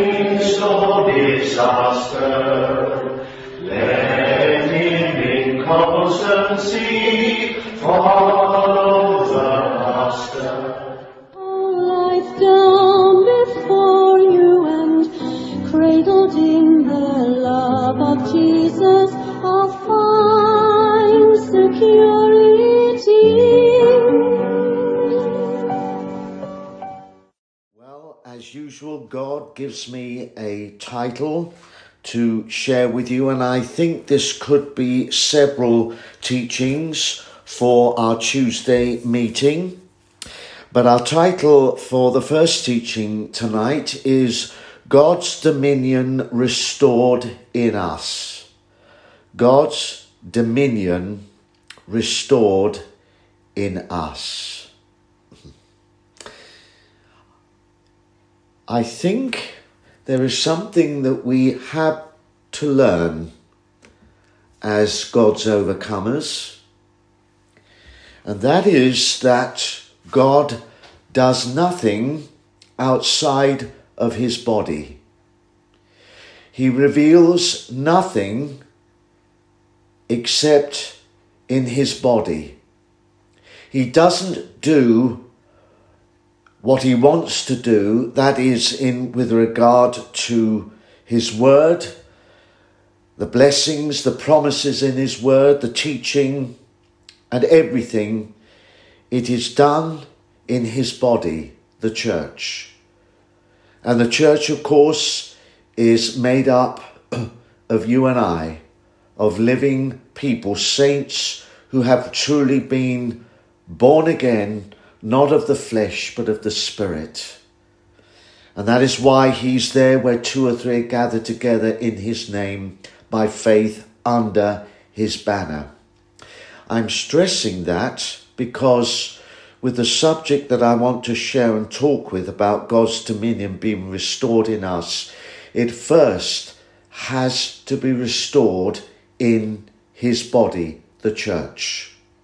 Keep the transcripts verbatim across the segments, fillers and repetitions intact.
midst of disaster, let him in constancy follow the Master. All life down before you and cradled in the love of Jesus, I'll find security. Well, as usual, God gives me a title to share with you, and I think this could be several teachings for our Tuesday meeting. But our title for the first teaching tonight is God's Dominion Restored in Us. God's Dominion Restored in Us. I think there is something that we have to learn as God's overcomers, and that is that God does nothing outside of his body. He reveals nothing except in his body. He doesn't do what he wants to do, that is in with regard to his word, the blessings, the promises in his word, the teaching, and everything. It is done in his body, the church. And the church, of course, is made up of you and I, of living people, saints who have truly been born again, not of the flesh, but of the Spirit. And that is why he's there where two or three are gathered together in his name by faith under his banner. I'm stressing that because with the subject that I want to share and talk with about God's dominion being restored in us, it first has to be restored in his body, the church.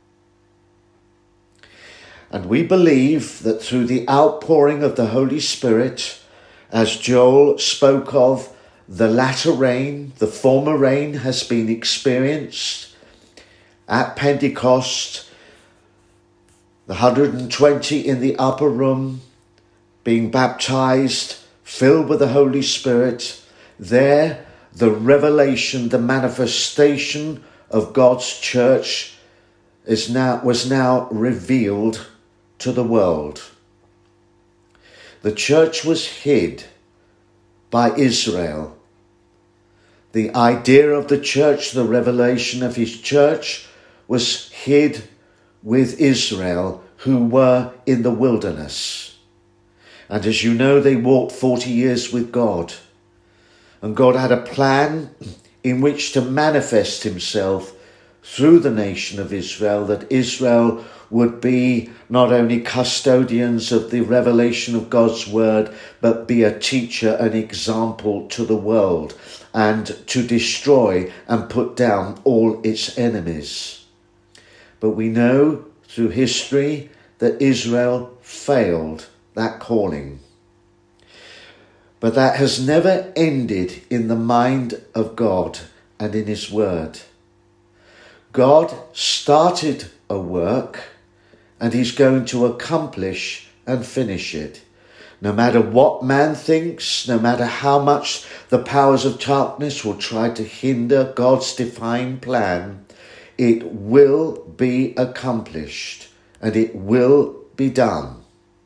And we believe that through the outpouring of the Holy Spirit, as Joel spoke of, the latter rain, the former rain has been experienced at Pentecost, the one hundred twenty in the upper room being baptized, filled with the Holy Spirit. There, the revelation, the manifestation of God's church is now was now revealed to the world. The church was hid by Israel. The idea of the church, the revelation of his church, was hid with Israel, who were in the wilderness. And as you know, they walked forty years with God. And God had a plan in which to manifest himself through the nation of Israel, that Israel would be not only custodians of the revelation of God's word, but be a teacher, an example to the world, and to destroy and put down all its enemies. But we know through history that Israel failed that calling. But that has never ended in the mind of God and in his word. God started a work and he's going to accomplish and finish it. No matter what man thinks, no matter how much the powers of darkness will try to hinder God's divine plan, it will be accomplished and it will be done.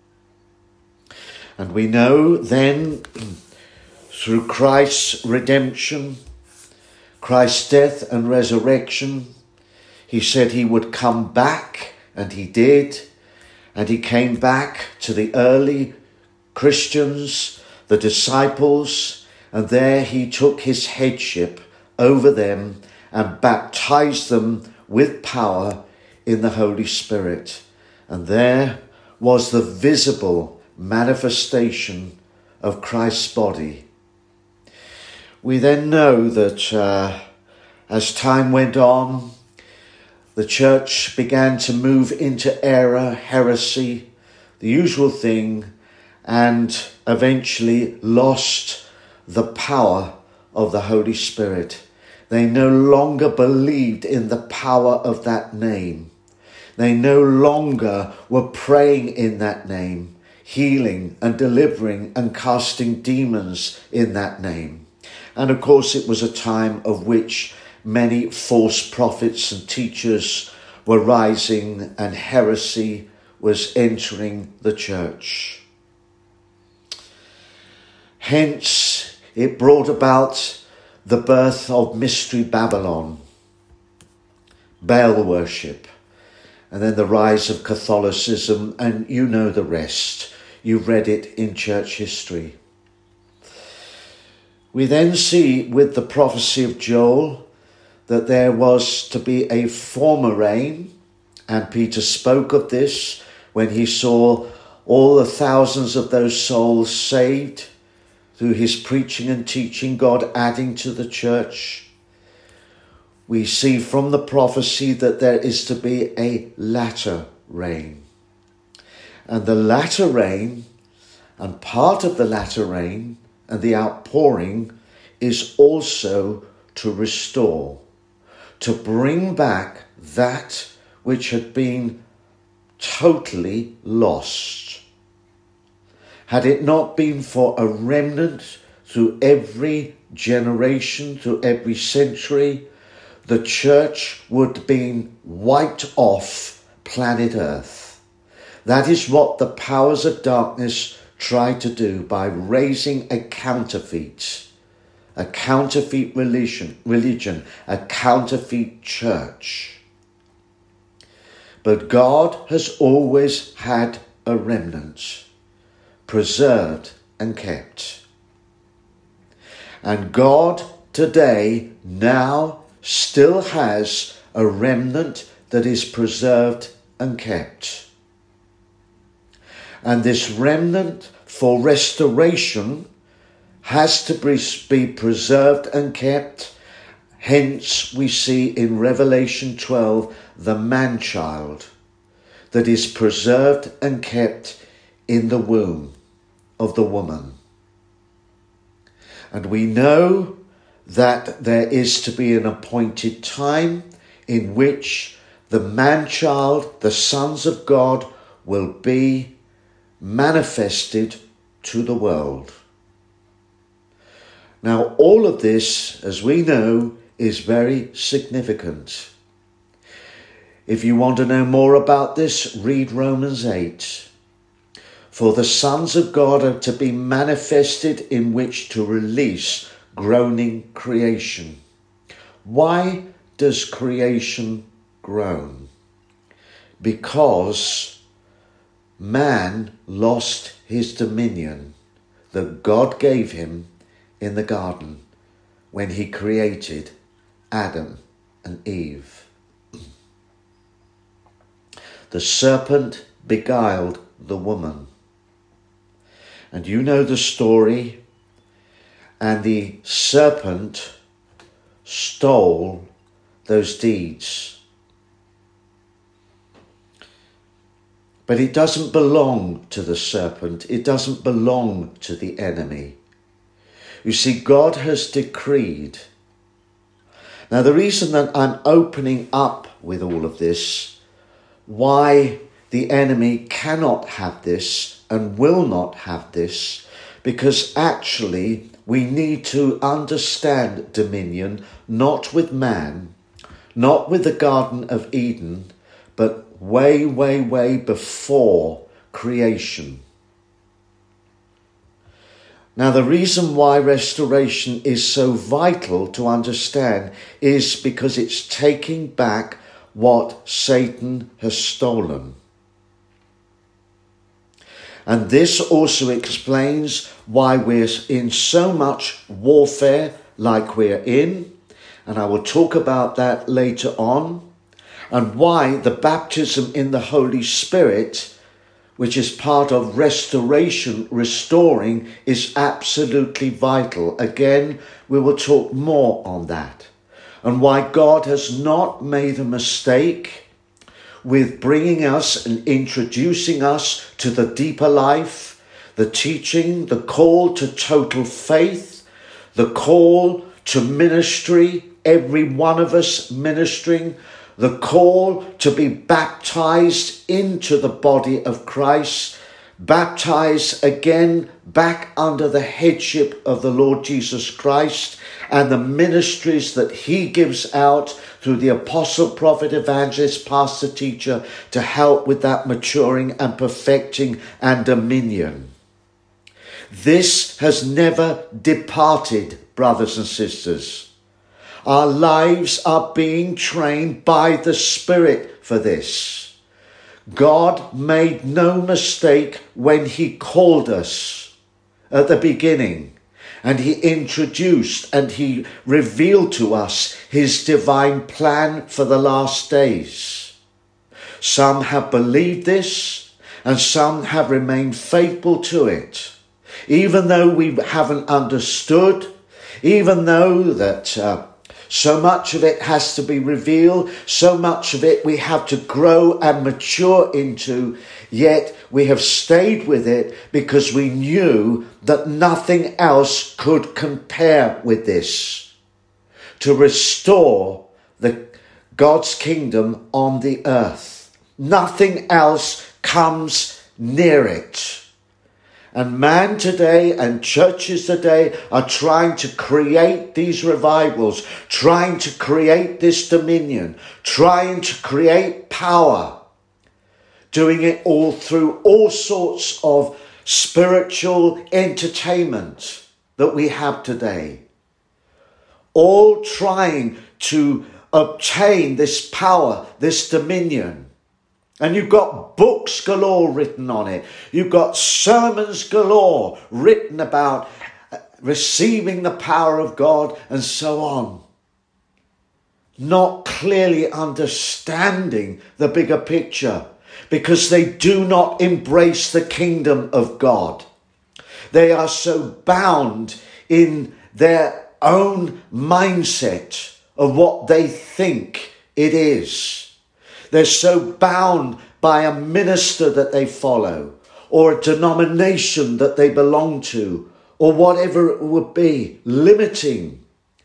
And we know then, through Christ's redemption, Christ's death and resurrection, he said he would come back, and he did. And he came back to the early Christians, the disciples, and there he took his headship over them and baptized them with power in the Holy Spirit. And there was the visible manifestation of Christ's body. We then know that uh, as time went on, the church began to move into error, heresy, the usual thing, and eventually lost the power of the Holy Spirit. They no longer believed in the power of that name. They no longer were praying in that name, healing and delivering and casting demons in that name. And of course, it was a time of which many false prophets and teachers were rising and heresy was entering the church. Hence, it brought about the birth of Mystery Babylon, Baal worship, and then the rise of Catholicism, and you know the rest. You've read it in church history. We then see with the prophecy of Joel that there was to be a former rain, and Peter spoke of this when he saw all the thousands of those souls saved through his preaching and teaching, God adding to the church. We see from the prophecy that there is to be a latter rain. And the latter rain, and part of the latter rain and the outpouring, is also to restore, to bring back that which had been totally lost. Had it not been for a remnant through every generation, through every century, the church would have been wiped off planet Earth. That is what the powers of darkness tried to do by raising a counterfeit, a counterfeit religion, religion, a counterfeit church. But God has always had a remnant, preserved and kept. And God today now still has a remnant that is preserved and kept. And this remnant for restoration has to be preserved and kept. Hence we see in Revelation twelve the man-child that is preserved and kept in the womb of the woman. And we know that there is to be an appointed time in which the man-child, the sons of God, will be manifested to the world. Now, all of this, as we know, is very significant. If you want to know more about this, read Romans eight. For the sons of God are to be manifested in which to release groaning creation. Why does creation groan? Because man lost his dominion that God gave him in the garden when he created Adam and Eve. The serpent beguiled the woman. And you know the story. And the serpent stole those deeds. But it doesn't belong to the serpent. It doesn't belong to the enemy. You see, God has decreed. Now, the reason that I'm opening up with all of this, why the enemy cannot have this and will not have this, because actually we need to understand dominion, not with man, not with the Garden of Eden, but way, way, way before creation. Now, the reason why restoration is so vital to understand is because it's taking back what Satan has stolen. And this also explains why we're in so much warfare like we're in, and I will talk about that later on, and why the baptism in the Holy Spirit, which is part of restoration, restoring, is absolutely vital. Again, we will talk more on that. And why God has not made a mistake with bringing us and introducing us to the deeper life, the teaching, the call to total faith, the call to ministry, every one of us ministering, the call to be baptized into the body of Christ, baptized again back under the headship of the Lord Jesus Christ, and the ministries that he gives out through the apostle, prophet, evangelist, pastor, teacher to help with that maturing and perfecting and dominion. This has never departed, brothers and sisters. Our lives are being trained by the Spirit for this. God made no mistake when he called us at the beginning, and he introduced and he revealed to us his divine plan for the last days. Some have believed this, and some have remained faithful to it. Even though we haven't understood, even though that uh, so much of it has to be revealed, so much of it we have to grow and mature into, yet we have stayed with it because we knew that nothing else could compare with this. To restore the God's kingdom on the earth. Nothing else comes near it. And man today and churches today are trying to create these revivals, trying to create this dominion, trying to create power, doing it all through all sorts of spiritual entertainment that we have today. All trying to obtain this power, this dominion. And you've got books galore written on it. You've got sermons galore written about receiving the power of God and so on. Not clearly understanding the bigger picture because they do not embrace the kingdom of God. They are so bound in their own mindset of what they think it is. They're so bound by a minister that they follow, or a denomination that they belong to, or whatever it would be, limiting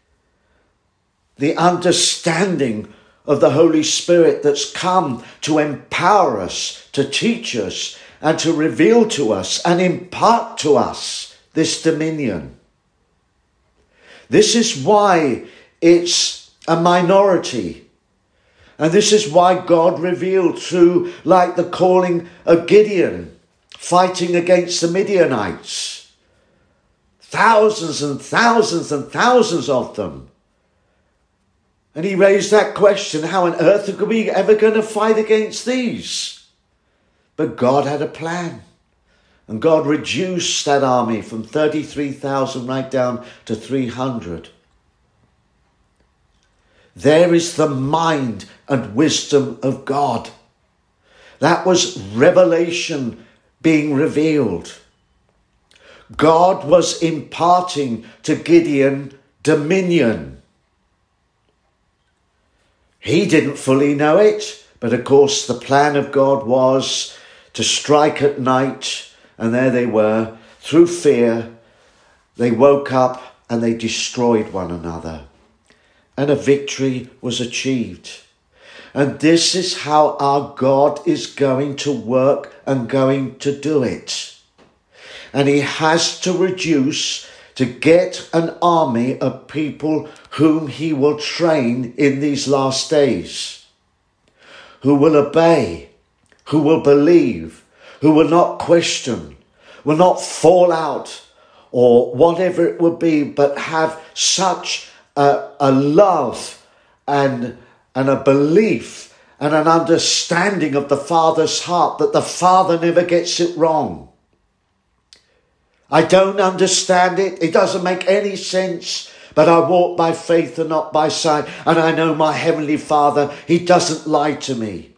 the understanding of the Holy Spirit that's come to empower us, to teach us, and to reveal to us and impart to us this dominion. This is why it's a minority. And this is why God revealed through, like the calling of Gideon, fighting against the Midianites. Thousands and thousands and thousands of them. And he raised that question, how on earth are we ever going to fight against these? But God had a plan. And God reduced that army from thirty-three thousand right down to three hundred. There is the mind and wisdom of God. That was revelation being revealed. God was imparting to Gideon dominion. He didn't fully know it, but of course the plan of God was to strike at night, and there they were, through fear, they woke up and they destroyed one another. And a victory was achieved. And this is how our God is going to work and going to do it. And he has to reduce to get an army of people whom he will train in these last days. Who will obey, who will believe, who will not question, will not fall out or whatever it would be, but have such A, a love and, and a belief and an understanding of the Father's heart that the Father never gets it wrong. I don't understand it. It doesn't make any sense. But I walk by faith and not by sight. And I know my Heavenly Father, he doesn't lie to me.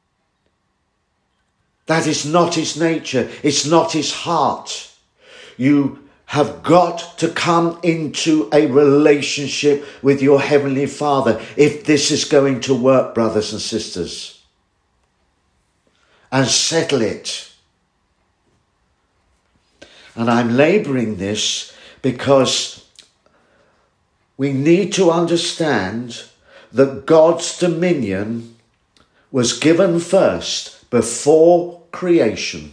That is not his nature. It's not his heart. You have got to come into a relationship with your Heavenly Father if this is going to work, brothers and sisters. And settle it. And I'm labouring this because we need to understand that God's dominion was given first before creation.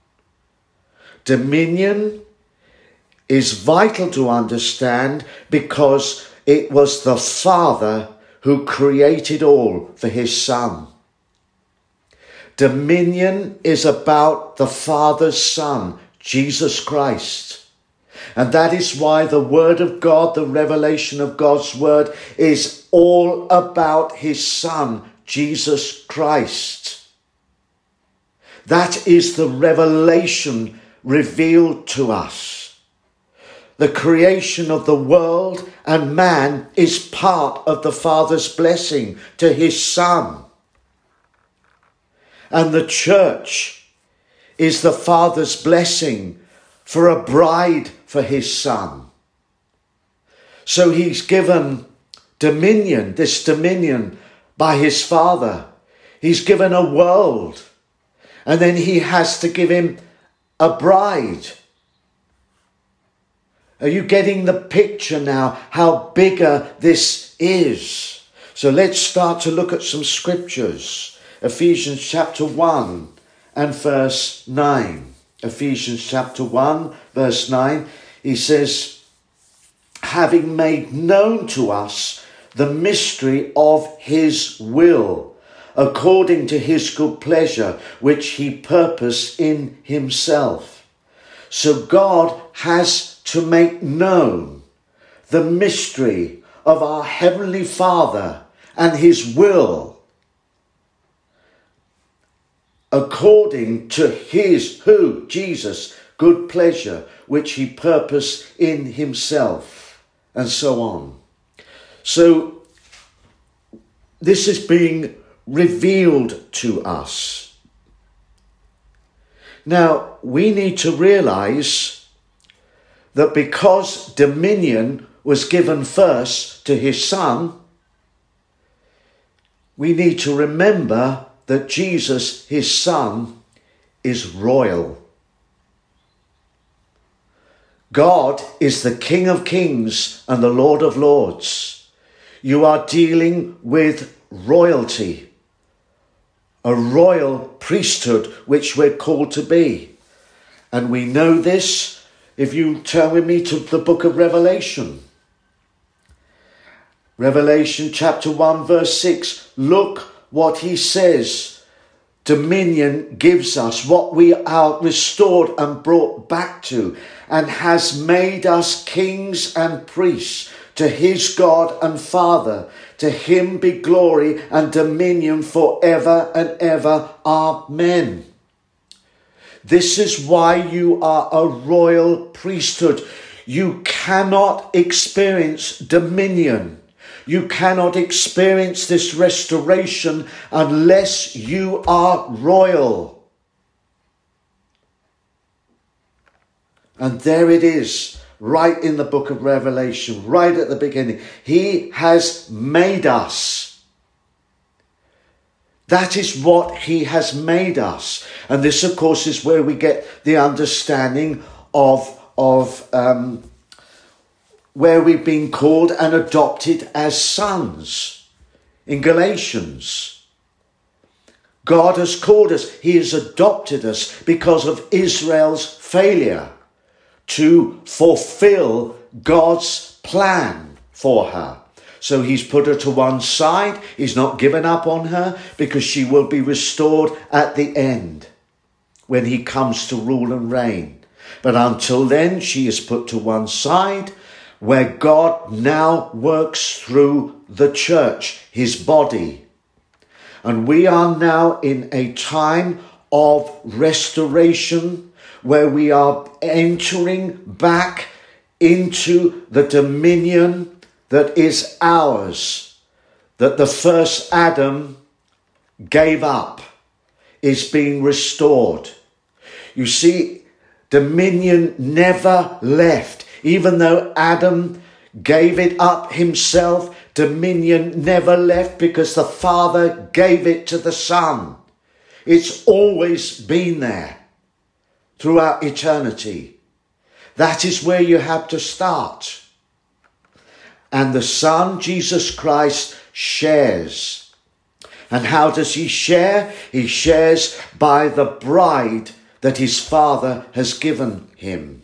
Dominion is vital to understand because it was the Father who created all for his Son. Dominion is about the Father's Son, Jesus Christ. And that is why the Word of God, the revelation of God's Word, is all about his Son, Jesus Christ. That is the revelation revealed to us. The creation of the world and man is part of the Father's blessing to his Son. And the church is the Father's blessing for a bride for his Son. So he's given dominion, this dominion by his Father. He's given a world, and then he has to give him a bride. Are you getting the picture now, how bigger this is? So let's start to look at some scriptures. Ephesians chapter one and verse nine. Ephesians chapter one, verse nine, he says, having made known to us the mystery of his will, according to his good pleasure, which he purposed in himself. So God has to make known the mystery of our Heavenly Father and his will, according to his, who? Jesus, good pleasure, which he purposed in himself, and so on. So this is being revealed to us. Now, we need to realize that because dominion was given first to his Son, we need to remember that Jesus, his Son, is royal. God is the King of Kings and the Lord of Lords. You are dealing with royalty, a royal priesthood, which we're called to be. And we know this if you turn with me to the book of Revelation. Revelation chapter one, verse six. Look what he says. Dominion gives us what we are restored and brought back to, and has made us kings and priests to his God and Father. To him be glory and dominion forever and ever. Amen. This is why you are a royal priesthood. You cannot experience dominion. You cannot experience this restoration unless you are royal. And there it is, right in the book of Revelation, right at the beginning. He has made us. That is what he has made us. And this, of course, is where we get the understanding of, of um, where we've been called and adopted as sons in Galatians. God has called us. He has adopted us because of Israel's failure to fulfill God's plan for her. So he's put her to one side. He's not given up on her because she will be restored at the end when he comes to rule and reign. But until then, she is put to one side, where God now works through the church, his body. And we are now in a time of restoration where we are entering back into the dominion that is ours, that the first Adam gave up, is being restored. You see, dominion never left. Even though Adam gave it up himself, dominion never left because the Father gave it to the Son. It's always been there throughout eternity. That is where you have to start. and the Son, Jesus Christ, shares. And how does he share? He shares by the bride that his Father has given him.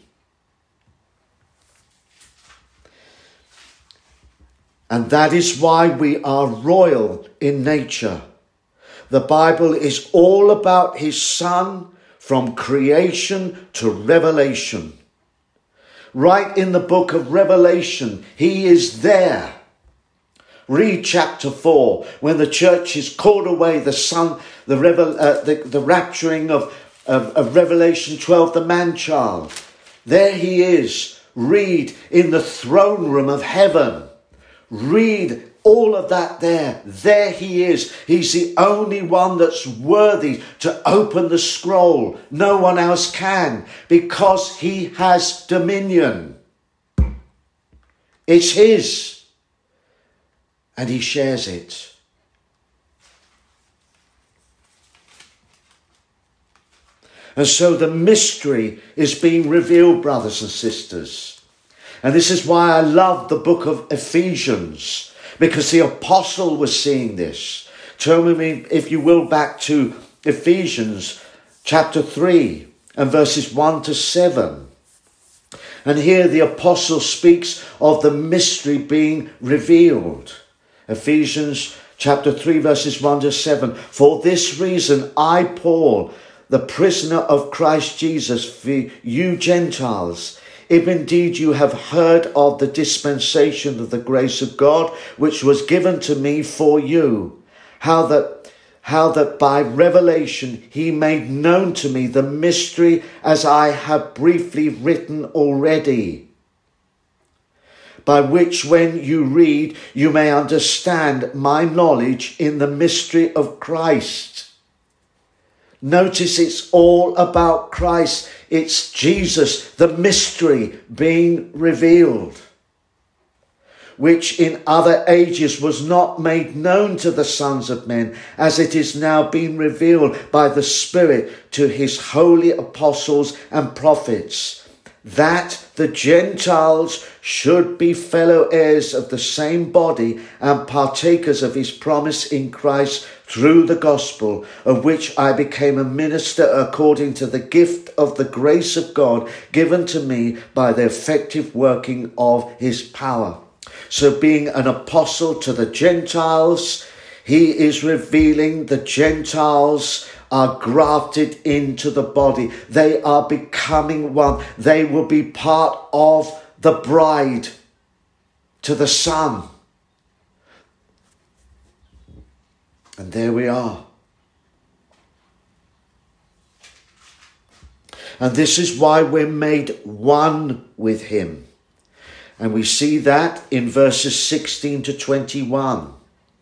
And that is why we are royal in nature. The Bible is all about his Son from creation to revelation. Right in the book of Revelation, he is there. Read chapter four, when the church is called away, the Son, the, revel, uh, the, the rapturing of, of, of Revelation twelve, the man-child. There he is. Read in the throne room of heaven. Read all of that there. There he is. He's the only one that's worthy to open the scroll. No one else can, because he has dominion. It's his. And he shares it. And so the mystery is being revealed, brothers and sisters. And this is why I love the book of Ephesians, because the apostle was seeing this. Turn with me, if you will, back to Ephesians chapter three and verses one to seven. And here the apostle speaks of the mystery being revealed. Ephesians chapter three verses one to seven. For this reason I, Paul, the prisoner of Christ Jesus, for you Gentiles, if indeed you have heard of the dispensation of the grace of God, which was given to me for you, how that, how that by revelation he made known to me the mystery, as I have briefly written already, by which when you read, you may understand my knowledge in the mystery of Christ. Notice it's all about Christ. It's Jesus, the mystery being revealed, which in other ages was not made known to the sons of men, as it is now being revealed by the Spirit to his holy apostles and prophets, that the Gentiles should be fellow heirs of the same body and partakers of his promise in Christ through the gospel, of which I became a minister according to the gift of the grace of God given to me by the effective working of his power. So being an apostle to the Gentiles, he is revealing the Gentiles are grafted into the body. They are becoming one. They will be part of the bride to the Son. And there we are. And this is why we're made one with him. And we see that in verses sixteen to twenty-one.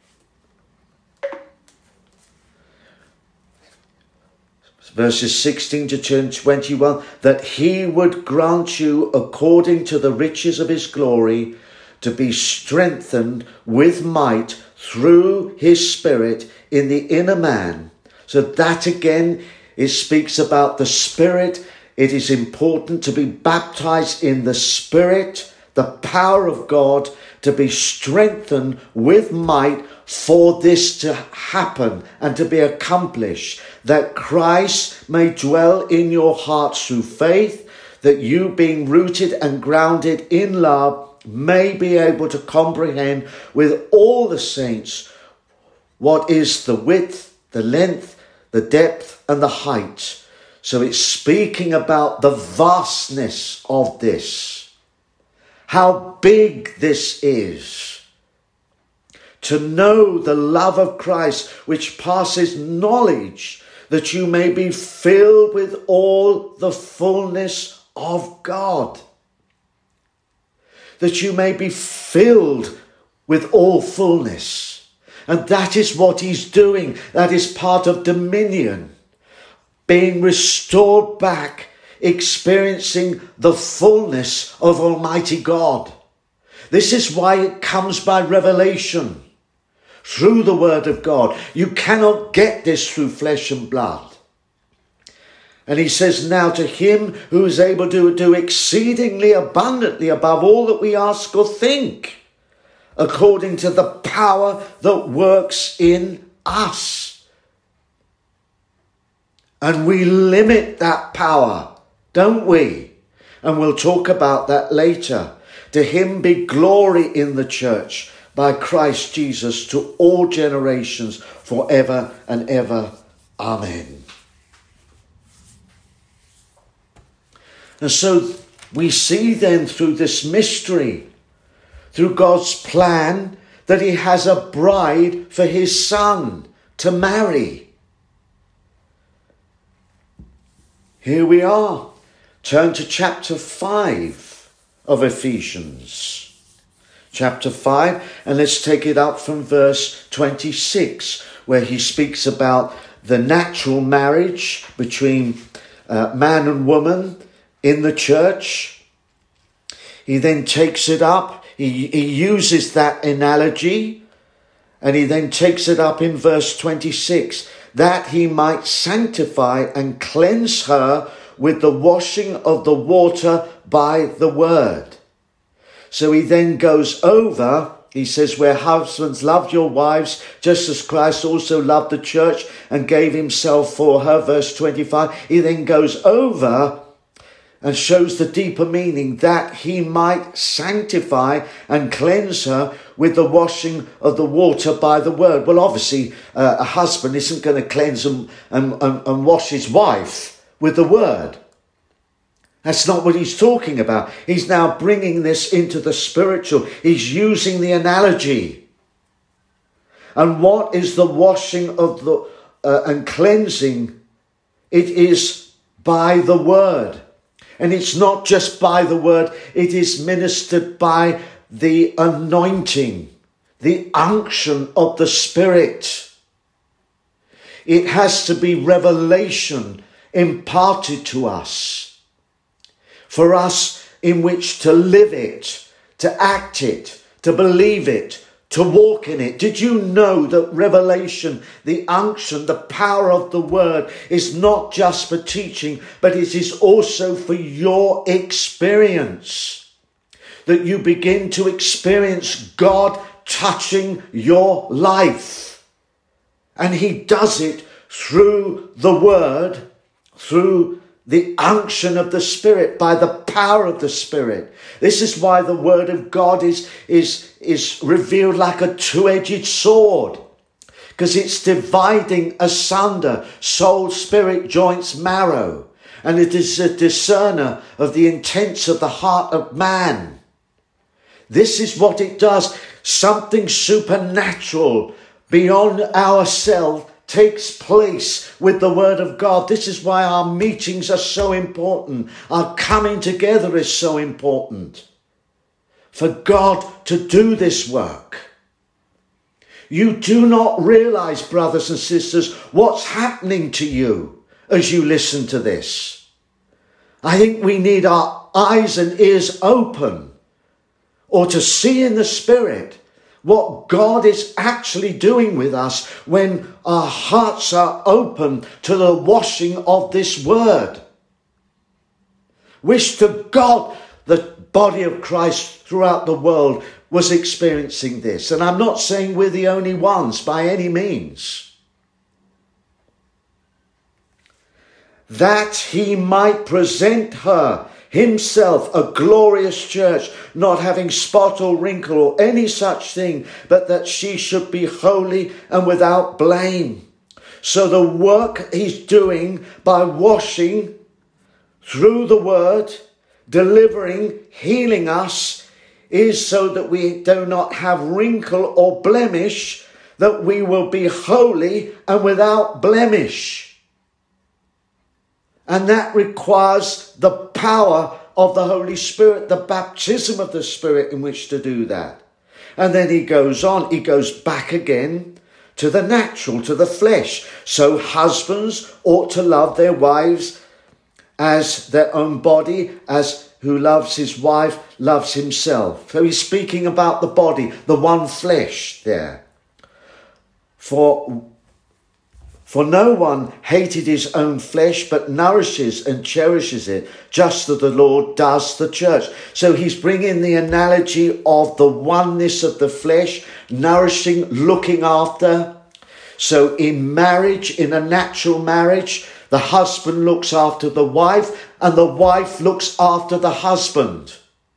Verses sixteen to twenty-one, that he would grant you, according to the riches of his glory, to be strengthened with might through his Spirit in the inner man. So that again, it speaks about the Spirit. It is important to be baptized in the Spirit, the power of God, to be strengthened with might for this to happen and to be accomplished, that Christ may dwell in your hearts through faith, that you, being rooted and grounded in love, may be able to comprehend with all the saints what is the width, the length, the depth, and the height. So it's speaking about the vastness of this, how big this is. To know the love of Christ, which passes knowledge, that you may be filled with all the fullness of God. That you may be filled with all fullness. And that is what he's doing. That is part of dominion. Being restored back, experiencing the fullness of Almighty God. This is why it comes by revelation, through the word of God. You cannot get this through flesh and blood. And he says, now to him who is able to do exceedingly abundantly above all that we ask or think, according to the power that works in us. And we limit that power, don't we? And we'll talk about that later. To him be glory in the church by Christ Jesus to all generations forever and ever. Amen. And so we see then through this mystery, through God's plan, that he has a bride for his son to marry. Here we are. Turn to chapter five of Ephesians. Chapter five, and let's take it up from verse twenty-six, where he speaks about the natural marriage between uh, man and woman in the church. He then takes it up, he, he uses that analogy, and he then takes it up in verse twenty-six, that he might sanctify and cleanse her with the washing of the water by the word. So he then goes over, he says, where husbands, love your wives, just as Christ also loved the church and gave himself for her, verse twenty-five. He then goes over and shows the deeper meaning, that he might sanctify and cleanse her with the washing of the water by the word. Well, obviously, uh, a husband isn't going to cleanse and, and, and, and wash his wife with the word. That's not what he's talking about. He's now bringing this into the spiritual. He's using the analogy. And what is the washing of the uh, and cleansing? It is by the word. And it's not just by the word. It is ministered by the anointing, the unction of the Spirit. It has to be revelation imparted to us, for us in which to live it, to act it, to believe it, to walk in it. Did you know that revelation, the unction, the power of the word is not just for teaching, but it is also for your experience? That you begin to experience God touching your life. And he does it through the word, through the unction of the Spirit, by the power of the Spirit. This is why the word of God is, is, is revealed like a two-edged sword, because it's dividing asunder soul, spirit, joints, marrow. And it is a discerner of the intents of the heart of man. This is what it does. Something supernatural beyond ourselves takes place with the word of God. This is why our meetings are so important. Our coming together is so important. For God to do this work. You do not realize, brothers and sisters, what's happening to you as you listen to this. I think we need our eyes and ears open, or to see in the Spirit what God is actually doing with us when our hearts are open to the washing of this word. Wish to God the body of Christ throughout the world was experiencing this. And I'm not saying we're the only ones by any means. That he might present her himself a glorious church, not having spot or wrinkle or any such thing, but that she should be holy and without blame. So the work he's doing by washing through the word, delivering, healing us, is so that we do not have wrinkle or blemish, that we will be holy and without blemish. And that requires the power of the Holy Spirit, the baptism of the Spirit in which to do that. And then he goes on, he goes back again to the natural, to the flesh. So husbands ought to love their wives as their own body, as who loves his wife loves himself. So he's speaking about the body, the one flesh there. For For no one hated his own flesh, but nourishes and cherishes it, just as the Lord does the church. So he's bringing the analogy of the oneness of the flesh, nourishing, looking after. So in marriage, in a natural marriage, the husband looks after the wife and the wife looks after the husband.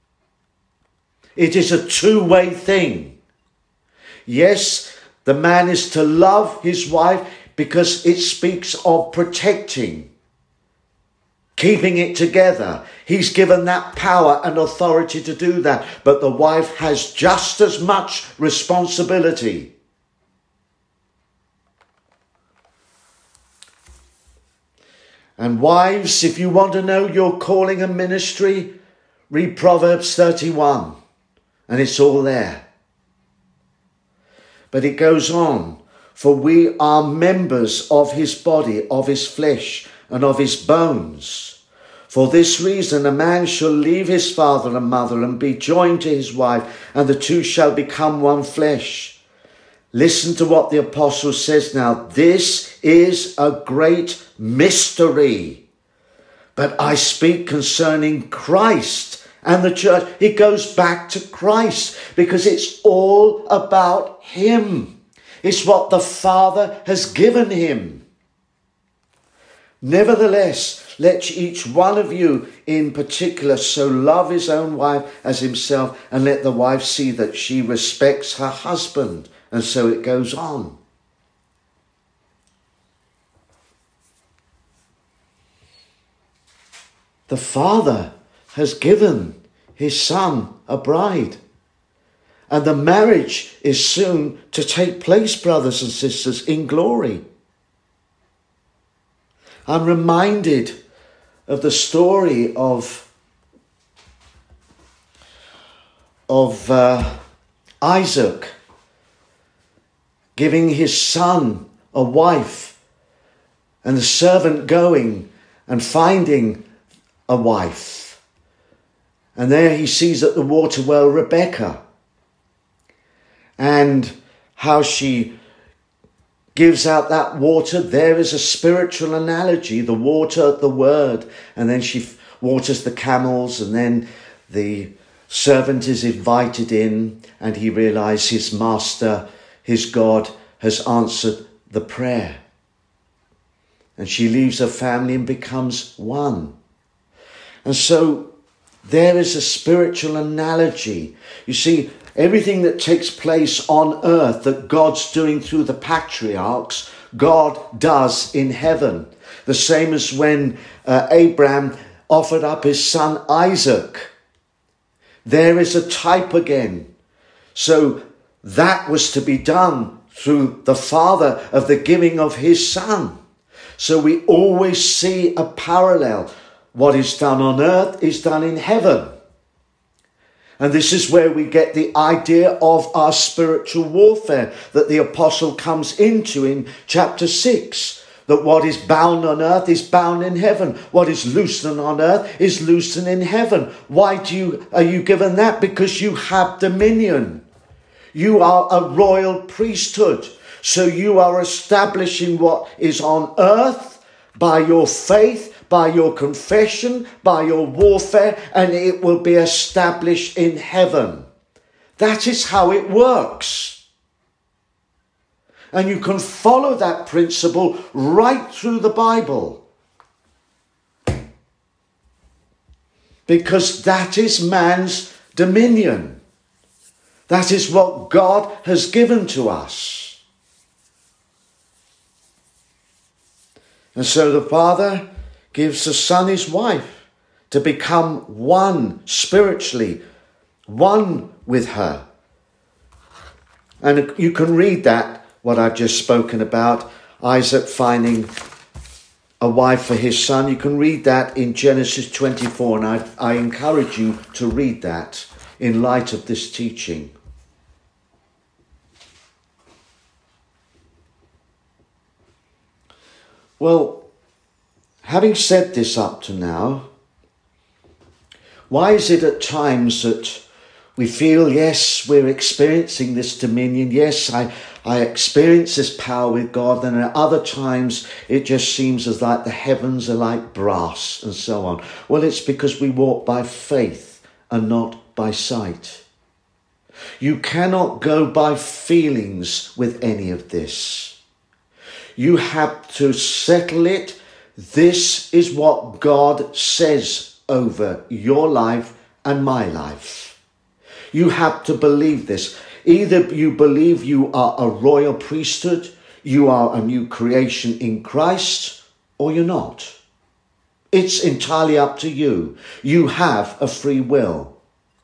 It is a two-way thing. Yes, the man is to love his wife because it speaks of protecting, keeping it together. He's given that power and authority to do that. But the wife has just as much responsibility. And wives, if you want to know your calling and ministry, read Proverbs thirty-one, and it's all there. But it goes on. For we are members of his body, of his flesh, and of his bones. For this reason, a man shall leave his father and mother and be joined to his wife, and the two shall become one flesh. Listen to what the apostle says now. This is a great mystery. But I speak concerning Christ and the church. It goes back to Christ because it's all about him. It's what the Father has given him. Nevertheless, let each one of you in particular so love his own wife as himself, and let the wife see that she respects her husband. And so it goes on. The Father has given his Son a bride. And the marriage is soon to take place, brothers and sisters, in glory. I'm reminded of the story of, of uh, Isaac giving his son a wife, and the servant going and finding a wife. And there he sees at the water well Rebekah, and how she gives out that water. There is a spiritual analogy, the water, the word. And then she waters the camels, and then the servant is invited in, and he realizes his master, his God, has answered the prayer. And she leaves her family and becomes one. And so there is a spiritual analogy. You see, everything that takes place on earth that God's doing through the patriarchs, God does in heaven. The same as when uh, Abraham offered up his son Isaac. There is a type again. So that was to be done through the Father of the giving of his Son. So we always see a parallel. What is done on earth is done in heaven. And this is where we get the idea of our spiritual warfare that the apostle comes into in chapter six. That what is bound on earth is bound in heaven. What is loosened on earth is loosened in heaven. Why do you are you given that? Because you have dominion. You are a royal priesthood. So you are establishing what is on earth by your faith, by your confession, by your warfare, and it will be established in heaven. That is how it works. And you can follow that principle right through the Bible. Because that is man's dominion. That is what God has given to us. And so the Father gives the Son his wife to become one spiritually, one with her. And you can read that, what I've just spoken about, Isaac finding a wife for his son. You can read that in Genesis twenty-four, and I, I encourage you to read that in light of this teaching. Well, having said this up to now, why is it at times that We feel, yes, we're experiencing this dominion. Yes, I, I experience this power with God. And at other times, it just seems as like the heavens are like brass and so on. Well, it's because we walk by faith and not by sight. You cannot go by feelings with any of this. You have to settle it. This is what God says over your life and my life. You have to believe this. Either you believe you are a royal priesthood, you are a new creation in Christ, or you're not. It's entirely up to you. You have a free will.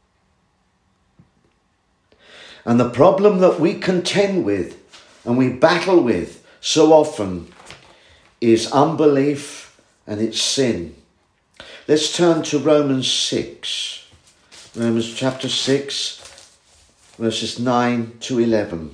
And the problem that we contend with and we battle with so often is unbelief and it's sin. Let's turn to Romans six. Romans chapter six, verses nine to eleven.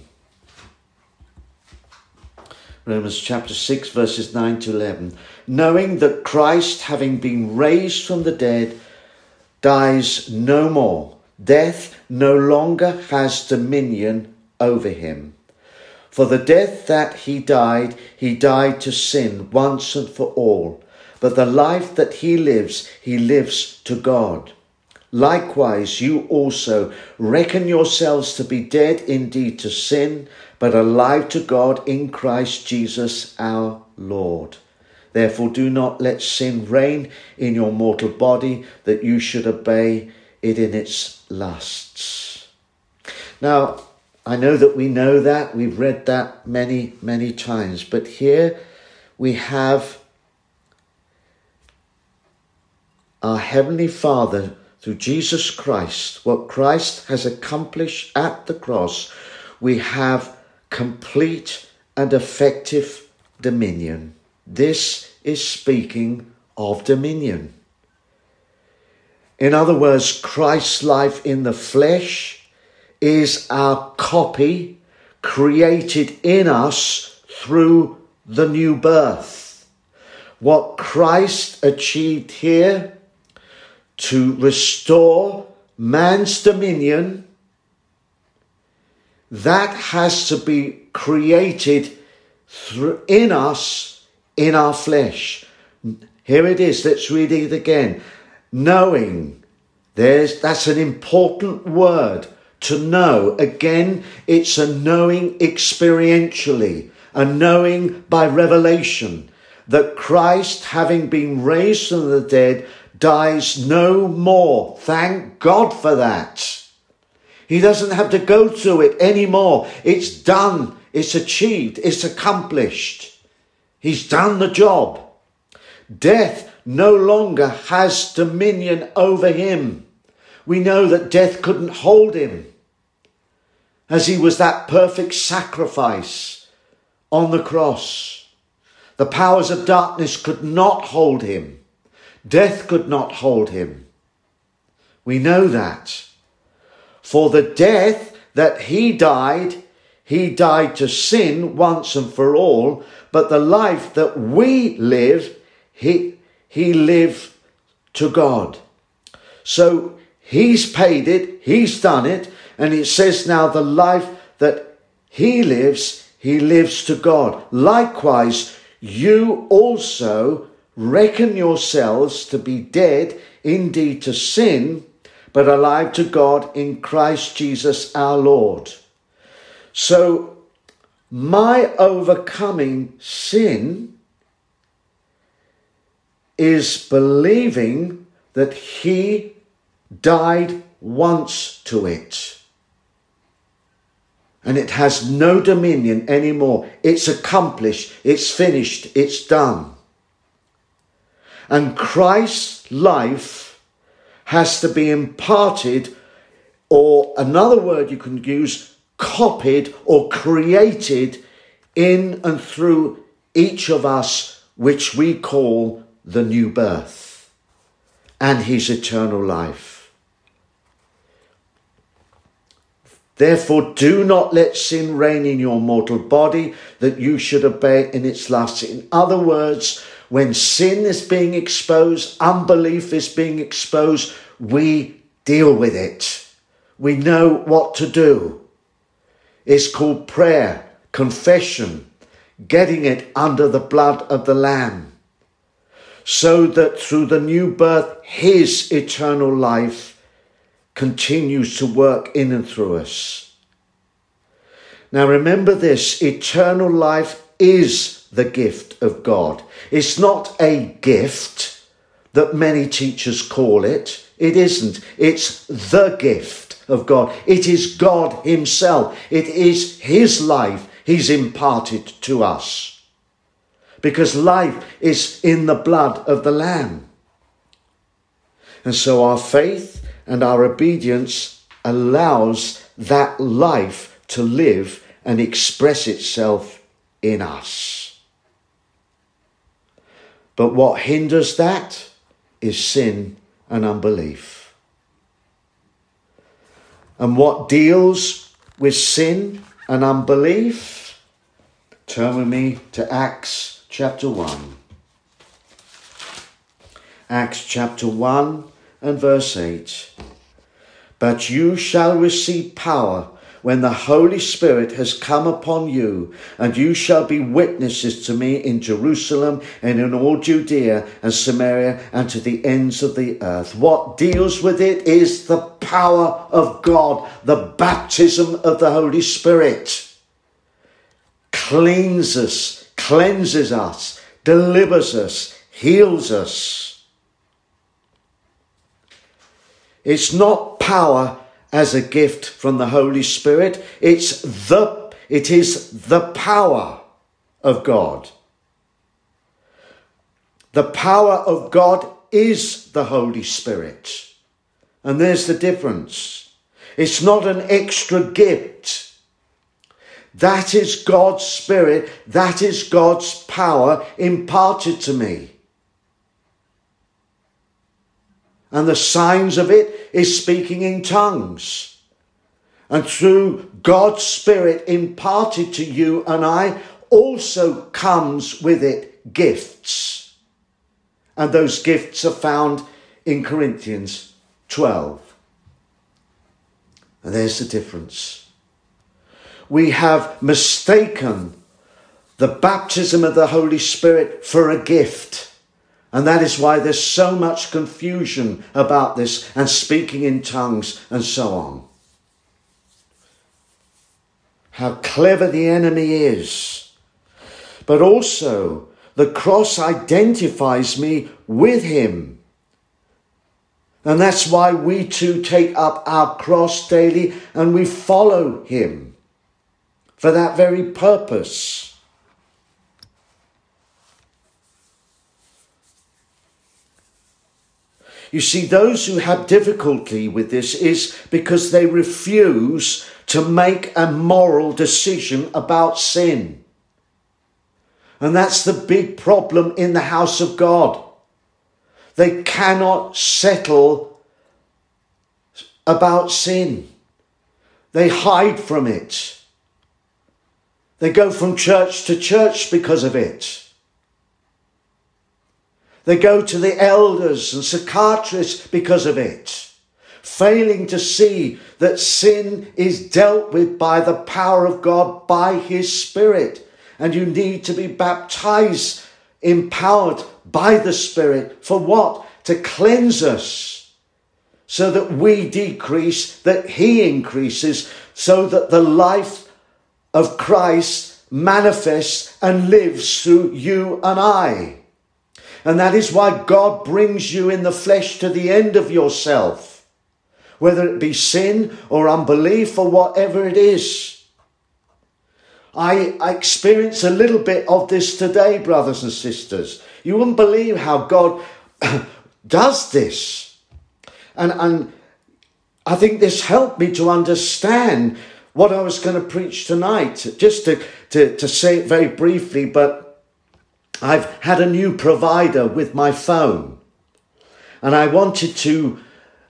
Romans chapter six, verses nine to eleven. Knowing that Christ, having been raised from the dead, dies no more. Death no longer has dominion over him. For the death that he died, he died to sin once and for all. But the life that he lives, he lives to God. Likewise, you also reckon yourselves to be dead indeed to sin, but alive to God in Christ Jesus our Lord. Therefore do not let sin reign in your mortal body, that you should obey it in its lusts. Now, I know that we know that, we've read that many, many times, but here we have our Heavenly Father through Jesus Christ, what Christ has accomplished at the cross. We have complete and effective dominion. This is speaking of dominion. In other words, Christ's life in the flesh is our copy created in us through the new birth. What Christ achieved here to restore man's dominion, that has to be created through, in us, in our flesh. Here it is, let's read it again. Knowing, there's that's an important word, to know. Again, it's a knowing experientially, a knowing by revelation, that Christ, having been raised from the dead, dies no more. Thank God for that. He doesn't have to go through it anymore. It's done. It's achieved. It's accomplished. He's done the job. Death no longer has dominion over him. We know that death couldn't hold him, as he was that perfect sacrifice on the cross. The powers of darkness could not hold him. Death could not hold him. We know that. For the death that he died, he died to sin once and for all, but the life that we live, he, he lived to God. So he's paid it, he's done it, and it says now the life that he lives, he lives to God. Likewise, you also reckon yourselves to be dead indeed to sin, but alive to God in Christ Jesus our Lord. So my overcoming sin is believing that he died once to it. And it has no dominion anymore. It's accomplished. It's finished. It's done. And Christ's life has to be imparted, or another word you can use, copied or created in and through each of us, which we call the new birth and his eternal life. Therefore, do not let sin reign in your mortal body, that you should obey in its lusts. In other words, when sin is being exposed, unbelief is being exposed, we deal with it. We know what to do. It's called prayer, confession, getting it under the blood of the Lamb, so that through the new birth, his eternal life continues to work in and through us. Now remember this, eternal life is the gift of God. It's not a gift that many teachers call it. It isn't. It's the gift of God. It is God himself. It is his life he's imparted to us. Because life is in the blood of the Lamb. And so our faith and our obedience allows that life to live and express itself in us. But what hinders that is sin and unbelief. And what deals with sin and unbelief? Turn with me to Acts chapter one. Acts chapter one and verse eight. But you shall receive power when the Holy Spirit has come upon you, and you shall be witnesses to me in Jerusalem and in all Judea and Samaria and to the ends of the earth. What deals with it is the power of God, the baptism of the Holy Spirit. Cleanses, cleanses us, delivers us, heals us. It's not power as a gift from the Holy Spirit. It's the, it is the power of God. The power of God is the Holy Spirit. And there's the difference. It's not an extra gift. That is God's Spirit. That is God's power imparted to me. And the signs of it is speaking in tongues. And through God's Spirit imparted to you and I also comes with it gifts. And those gifts are found in Corinthians twelve. And there's the difference. We have mistaken the baptism of the Holy Spirit for a gift. And that is why there's so much confusion about this and speaking in tongues and so on. How clever the enemy is. But also, the cross identifies me with him. And that's why we too take up our cross daily and we follow him for that very purpose. You see, those who have difficulty with this is because they refuse to make a moral decision about sin. And that's the big problem in the house of God. They cannot settle about sin. They hide from it. They go from church to church because of it. They go to the elders and psychiatrists because of it, failing to see that sin is dealt with by the power of God, by his Spirit. And you need to be baptized, empowered by the Spirit. For what? To cleanse us, so that we decrease, that he increases, so that the life of Christ manifests and lives through you and I. And that is why God brings you in the flesh to the end of yourself, whether it be sin or unbelief or whatever it is. I, I experience a little bit of this today, brothers and sisters. You wouldn't believe how God does this. And, and I think this helped me to understand what I was going to preach tonight. Just to, to, to say it very briefly, but I've had a new provider with my phone, and I wanted to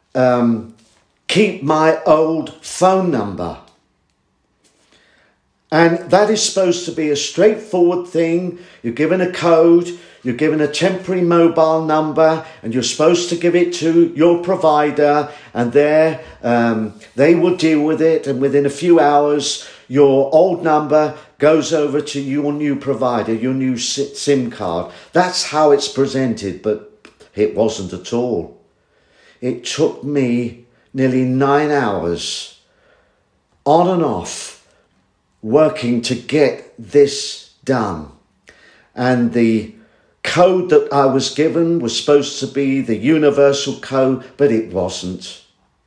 um, keep my old phone number. And that is supposed to be a straightforward thing. You're given a code, you're given a temporary mobile number, and you're supposed to give it to your provider, and there um, they will deal with it. And within a few hours, your old number goes over to your new provider, your new SIM card. That's how it's presented, but it wasn't at all. It took me nearly nine hours on and off working to get this done. And the code that I was given was supposed to be the universal code, but it wasn't.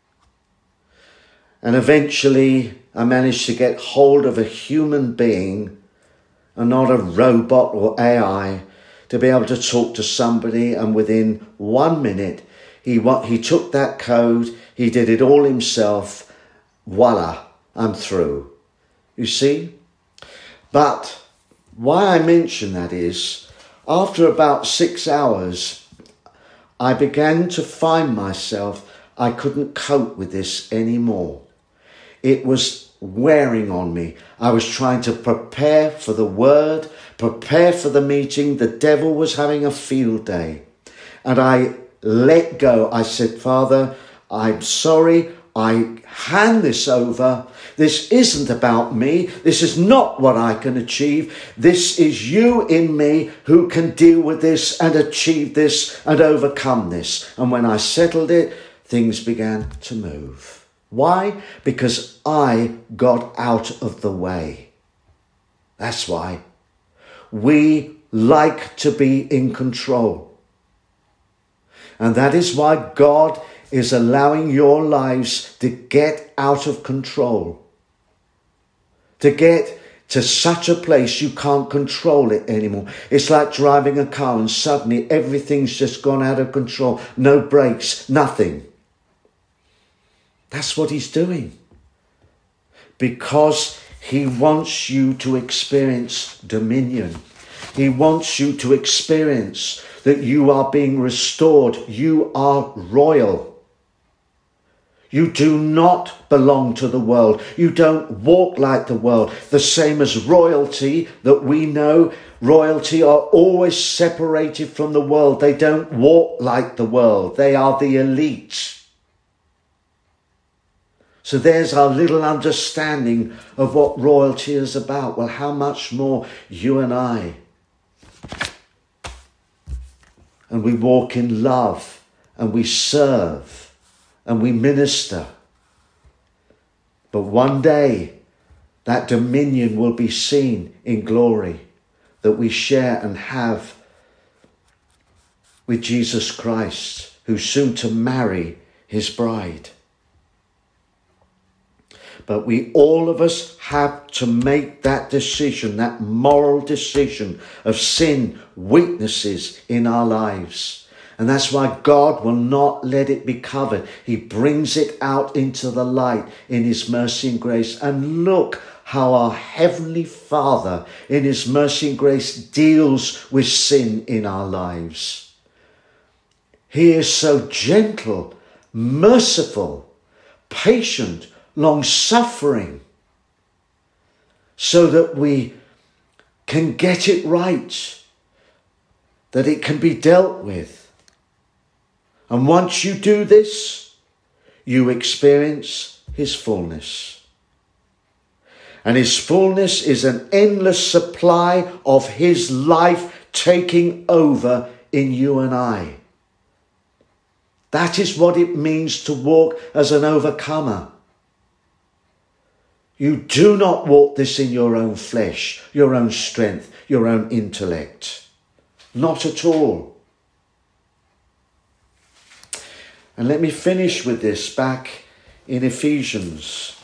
And eventually I managed to get hold of a human being and not a robot or A I to be able to talk to somebody. And within one minute, he, he took that code, he did it all himself. Voila, I'm through. You see? But why I mention that is, after about six hours, I began to find myself, I couldn't cope with this anymore. It was wearing on me. I was trying to prepare for the word, prepare for the meeting. The devil was having a field day. And I let go. I said, Father, I'm sorry. I hand this over. This isn't about me. This is not what I can achieve. This is you in me who can deal with this and achieve this and overcome this. And when I settled it, things began to move. Why? Because I got out of the way. That's why. We like to be in control. And that is why God is allowing your lives to get out of control. To get to such a place you can't control it anymore. It's like driving a car and suddenly everything's just gone out of control. No brakes, nothing. That's what he's doing. Because he wants you to experience dominion. He wants you to experience that you are being restored. You are royal. You do not belong to the world. You don't walk like the world. The same as royalty that we know. Royalty are always separated from the world. They don't walk like the world. They are the elite. So there's our little understanding of what royalty is about. Well, how much more you and I. And we walk in love and we serve. And we minister. But one day, that dominion will be seen in glory that we share and have with Jesus Christ, who's soon to marry his bride. But we, all of us, have to make that decision, that moral decision of sin, weaknesses in our lives. And that's why God will not let it be covered. He brings it out into the light in his mercy and grace. And look how our Heavenly Father in his mercy and grace deals with sin in our lives. He is so gentle, merciful, patient, long-suffering, so that we can get it right, that it can be dealt with. And once you do this, you experience his fullness. And his fullness is an endless supply of his life taking over in you and I. That is what it means to walk as an overcomer. You do not walk this in your own flesh, your own strength, your own intellect. Not at all. And let me finish with this back in Ephesians.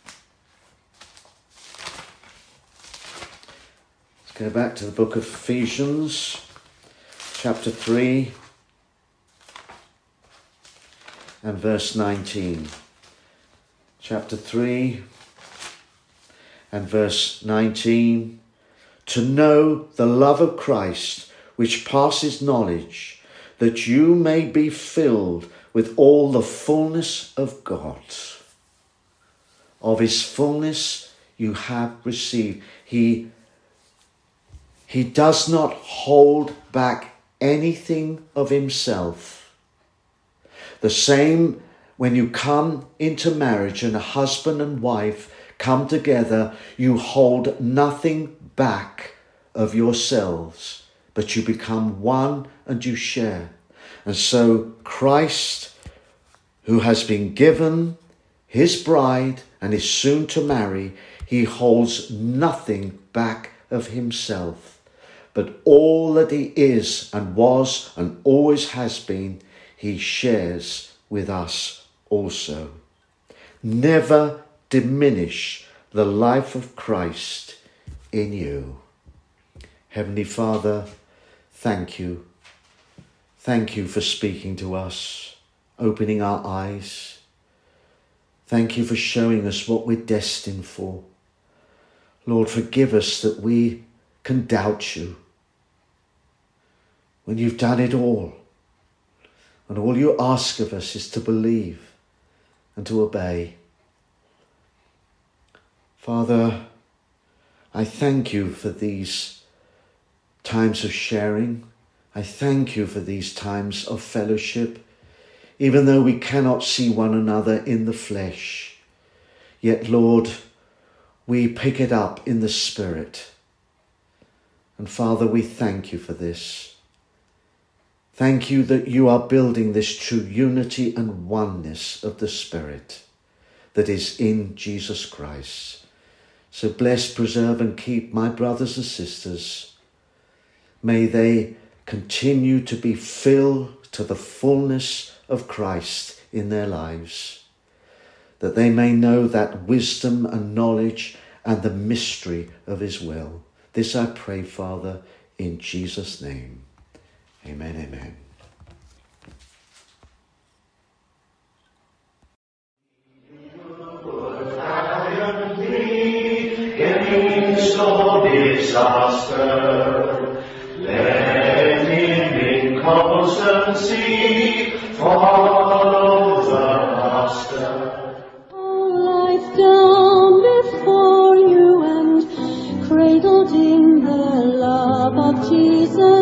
Let's go back to the book of Ephesians, chapter three and verse nineteen. Chapter three and verse nineteen. To know the love of Christ, which passes knowledge, that you may be filled with all the fullness of God. Of his fullness you have received. He, he does not hold back anything of himself. The same when you come into marriage and a husband and wife come together, you hold nothing back of yourselves, but you become one and you share. And so Christ, who has been given his bride and is soon to marry, he holds nothing back of himself, but all that he is and was and always has been, he shares with us also. Never diminish the life of Christ in you. Heavenly Father, thank you. Thank you for speaking to us, opening our eyes. Thank you for showing us what we're destined for. Lord, forgive us that we can doubt you when you've done it all. And all you ask of us is to believe and to obey. Father, I thank you for these times of sharing. I thank you for these times of fellowship. Even though we cannot see one another in the flesh, yet, Lord, we pick it up in the Spirit. And Father, we thank you for this. Thank you that you are building this true unity and oneness of the Spirit that is in Jesus Christ. So bless, preserve and keep my brothers and sisters. May they continue to be filled to the fullness of Christ in their lives, that they may know that wisdom and knowledge and the mystery of his will. This I pray, Father, in Jesus' name. Amen, amen. Of disaster, let him in constancy follow the Master. All life down before you and cradled in the love of Jesus.